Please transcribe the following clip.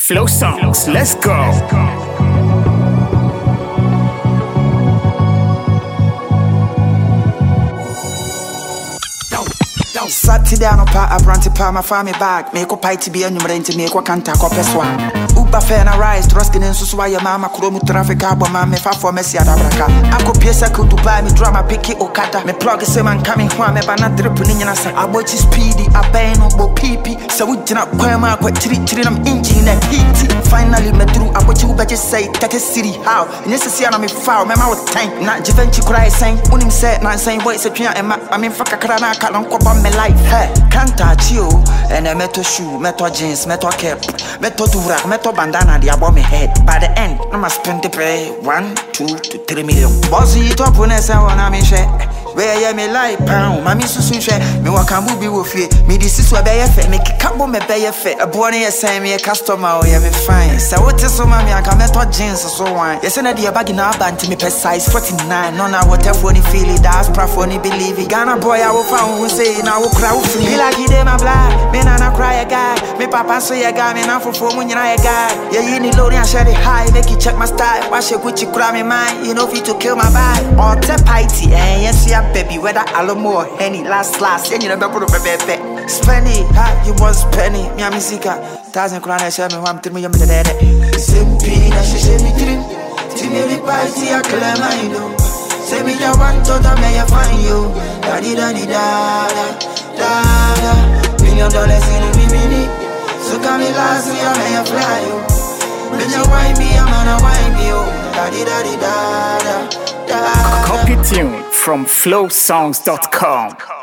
Flow Songs, let's go. Sat down on a branty pa my family bag. Make a pie to be a number to make a canta copper swan. Uber fair and rise, trusting in Suswaya Mama Kuromu traffic carbon mamma for Messi Adabraka. I could piece a could to buy me drama picky or kata. Me plug a seman coming home, me banana dripping in us. I watch speedy, I bang on bo peepee. So we did not quama, quite treating them engine and heat. Finally, me through, I watch you better say, take a city how. Necessary on me foul, me mouth tank, not Givenchy cry saying, Unim said, not saying what is a piano and I mean, fuck a crana, can't cop on me life. Hey, can't touch you. And a metal shoe, metal jeans, metal cap, metal durak, metal bandana, the above me head. By the end, I must spend the pay 1, 2 to 3 million. Bossy top when I say, when I'm in share. Where ya me like pound, mammy soon share. Me walk and be with you. Me this is what they have. Make a couple me pay a fit. A bonny send me a customer, or you me fine. So what is so mammy? I can metal jeans or so on. Yes, and a dear bag in our band to me per size 49. None of whatever funny feel it, that's profoundly believe it. Ghana boy, I will found who say, now will crowd free. Be like you, my black. Me nana cry a guy. Me papa say a guy. Me now for 4 when you're a guy. Yeah, you need loading and share it high. Make you check my style. Wash your Gucci, grab me mine. You know, fit to kill my vibe. Or tap piety, eh? Yes, yeah. Baby, whether Alamo or Henny, last, and you never put up a baby. Spend it, you must penny. Me a musica, 1,000 crowns, I share me 1 million with the dead. Simply, I should say me dream. Timmy, party, I claim I know. Say me, I want to may I find you. Da-di, da-di, da-da, da-da. $1 million in a mini. So come me last year, may I fly you. When you wind me, I'm gonna wind you. Da-di, da-di, da-da. Copy tune from flowsongs.com.